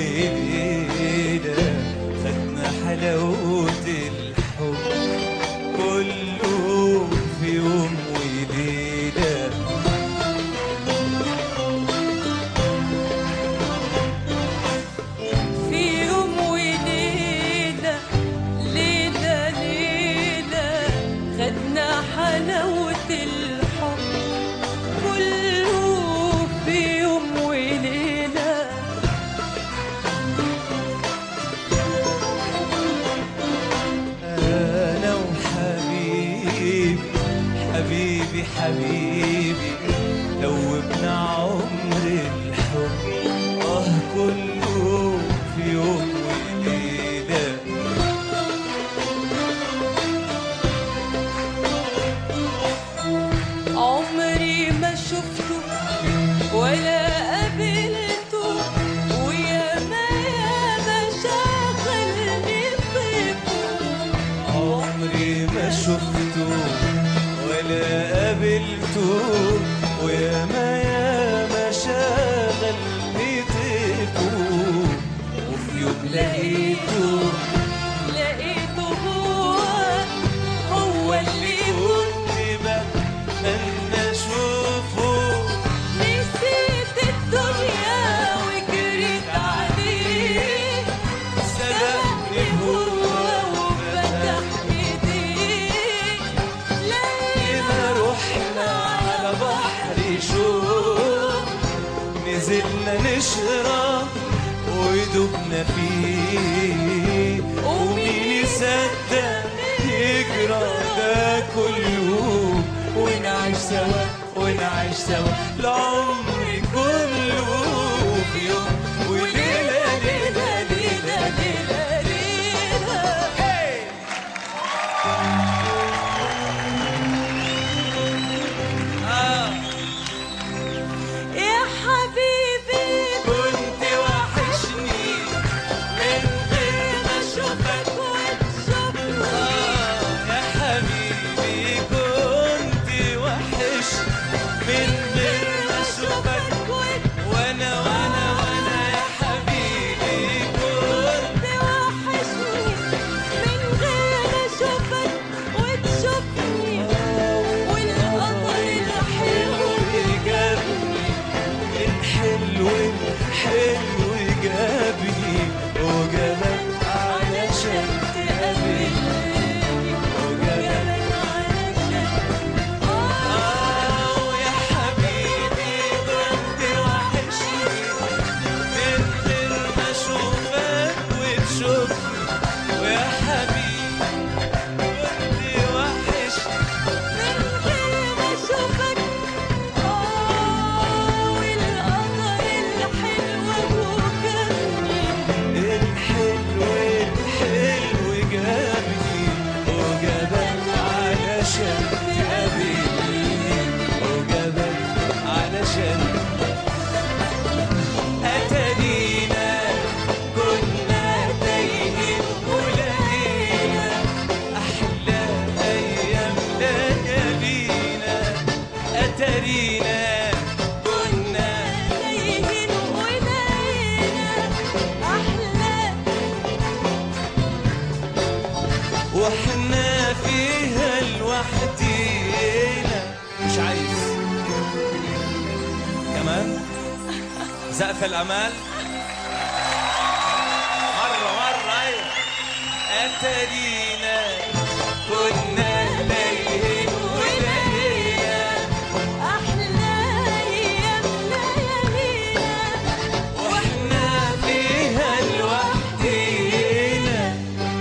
وليلة خدنا حلاوة الحب كله في يوم وليلة. في يوم وليلة ليلة ليلة خدنا حلاوة الحب كله في يوم وليلة. أنا وحبيبي حبيبي حبيبي دوبنا عمر الحب كله في يوم وليلة. عمري ما شفته ولا قابلته وياما ياما شغلني طيبه. عمري ما شفته ولا قابلته وياما ياما شغلني طيبه. وفي يوم لقيته هو اللي كنت بتمنى اشوفه. نسيت الدنيا وجريت عليه سبقني هو وفتح ايديه. لقينا رحنا على بحر شوق نزلنا نشرب ويدوبنا فيه. ومين يصدق يجرى ده كله ونعيش سوا ونعيش سوا العمر كله في يوم وليلة ليلة ليلة ليلة ليلة. يا حبيبي كنت وحشني من غير ما اشوفك وتشوفني. يا حبيبي كنت وحش من غير ما اشوفك وانا يا حبيبي كنت وحشني من غير ما اشوفك وتشوفني. والقطر الحلو جابني الحلو الحلو جابني وجابك علشان تقابلني وجابك علشان يا حبيبي كنت وحشني من غير ما اشوفك وتشوفني. ويا حبيبي كنت وحشني من غير ما اشوفك. والقطر الحلو وجابني الحلو الحلو جابني وجابك علشان تقابلني وجابك علشان أتارينا كنا تايهين ولقينا أحلى أيام ليالينا. أتارينا كنا تايهين ولقينا أحلى. واحنا فيها لوحدينا. مش عايز كمان سقف الامال مرة ايوه. اتارينا كنا تايهين ولقينا أحلى أيام ليالينا. واحنا فيها لوحدينا.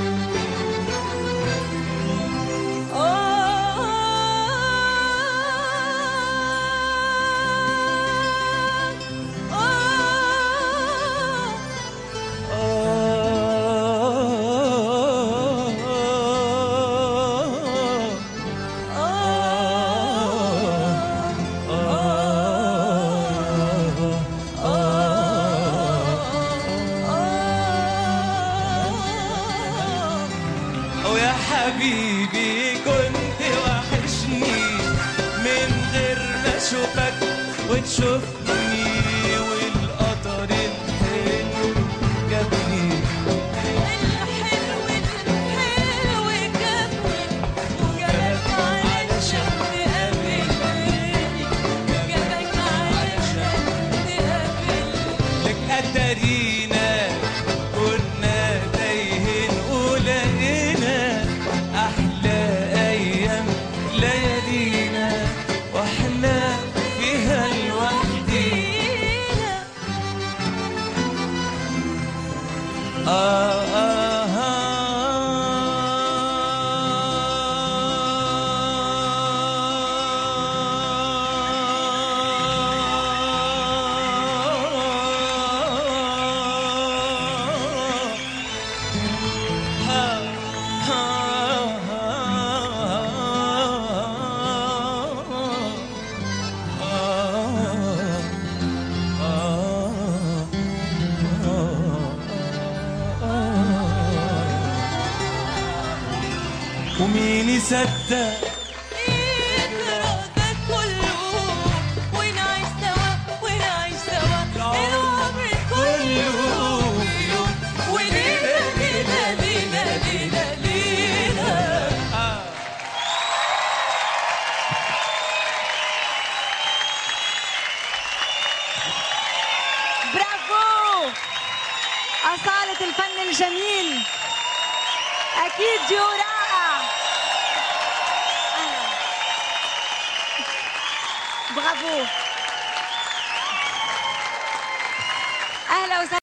ويا حبيبي كنت وحشني من غير ما اشوفك وتشوفني. والقطر الحلو ومين يصدق يجرى ده كله ونعيش سوا ونعيش سوا العمر كله ولينا لينا لينا لينا لينا. برافو أصالة الفن الجميل، أكيد ديو رائع. برافو، أهلا وسهلا.